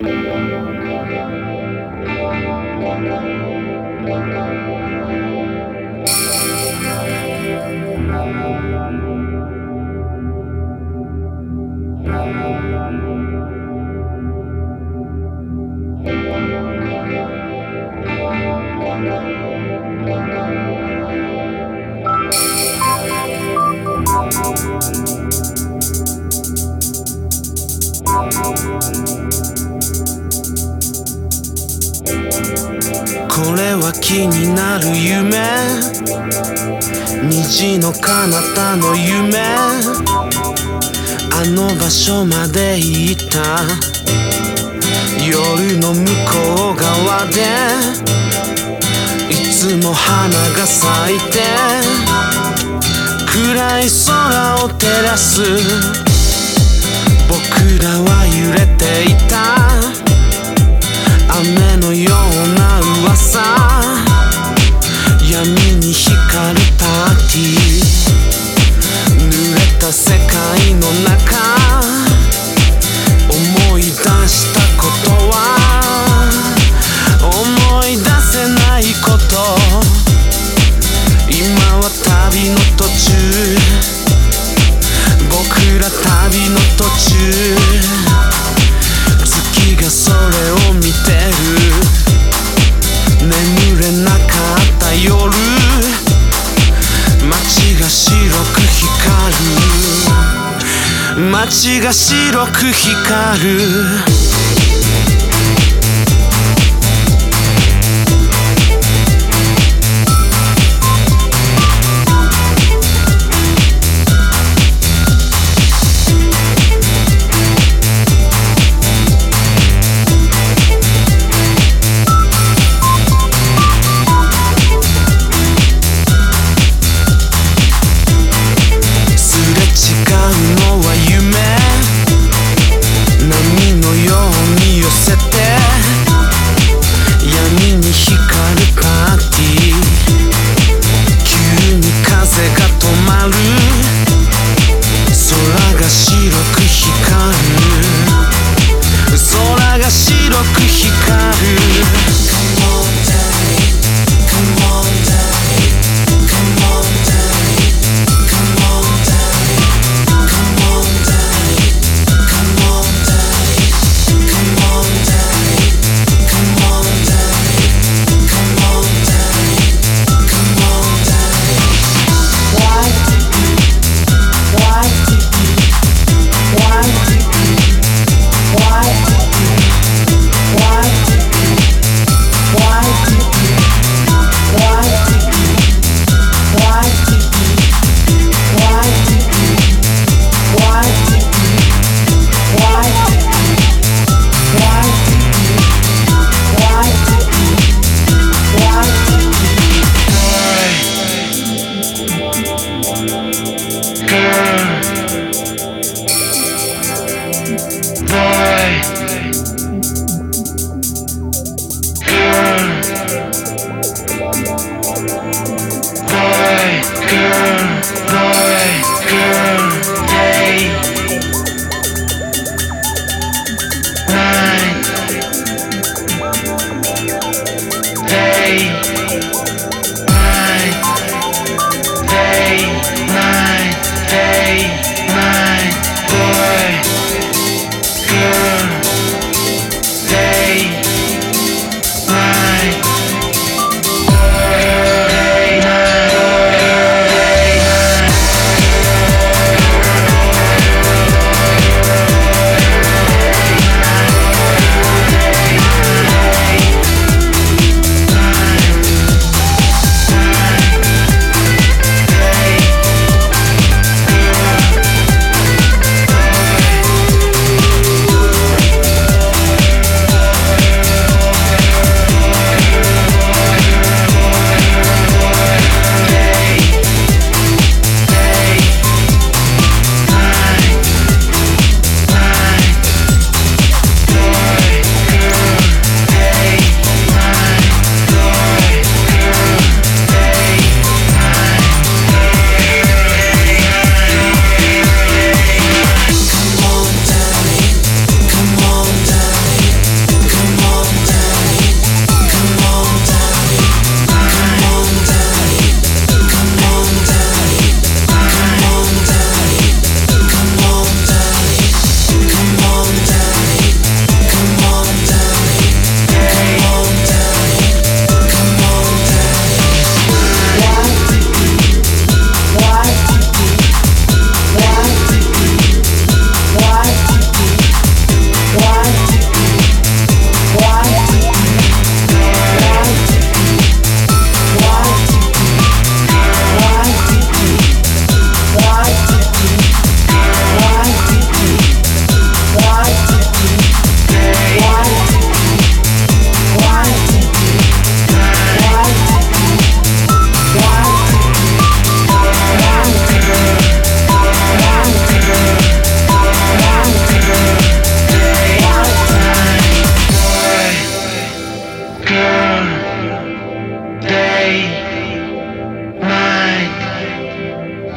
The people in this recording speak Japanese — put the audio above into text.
これは気になる夢、虹の彼方の夢、あの場所まで行った。夜の向こう側でいつも花が咲いて暗い空を照らす。僕らは揺れていた雨のような噂、闇に光るパーティー、濡れた世界の中思い出したことは思い出せないこと。今は旅の途中、僕ら旅の途中、月がそれを見てる。眠れなかった夜、街が白く光る、街が白く光る。